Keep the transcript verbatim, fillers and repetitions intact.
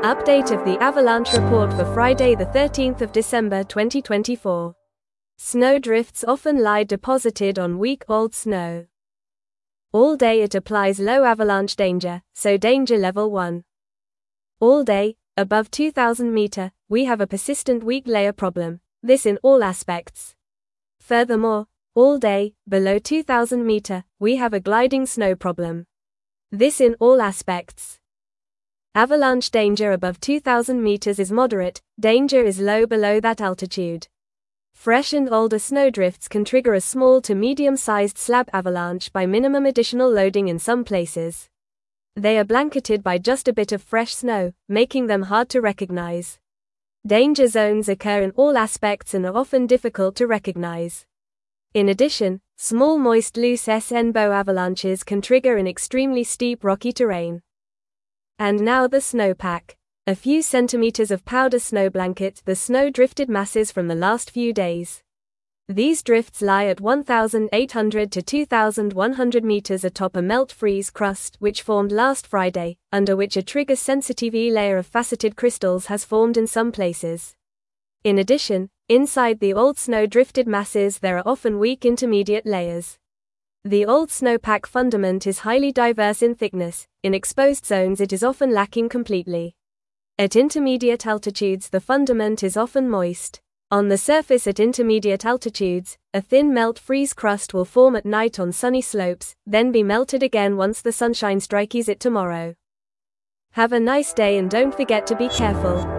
Update of the avalanche report for Friday the thirteenth of December twenty twenty-four. Snow drifts often lie deposited on week-old snow. All day it applies low avalanche danger, so danger level one. All day, above two thousand meter, we have a persistent weak layer problem, this in all aspects. Furthermore, all day, below two thousand meter, we have a gliding snow problem. This in all aspects. Avalanche danger above two thousand meters is moderate, danger is low below that altitude. Fresh and older snowdrifts can trigger a small to medium-sized slab avalanche by minimum additional loading in some places. They are blanketed by just a bit of fresh snow, making them hard to recognize. Danger zones occur in all aspects and are often difficult to recognize. In addition, small moist loose S N bow avalanches can trigger in extremely steep rocky terrain. And now the snowpack. A few centimeters of powder snow blanket the snow-drifted masses from the last few days. These drifts lie at one thousand eight hundred to two thousand one hundred meters atop a melt-freeze crust which formed last Friday, under which a trigger-sensitive layer of faceted crystals has formed in some places. In addition, inside the old snow-drifted masses there are often weak intermediate layers. The old snowpack fundament is highly diverse in thickness, in exposed zones it is often lacking completely. At intermediate altitudes the fundament is often moist. On the surface at intermediate altitudes, a thin melt-freeze crust will form at night on sunny slopes, then be melted again once the sunshine strikes it tomorrow. Have a nice day and don't forget to be careful.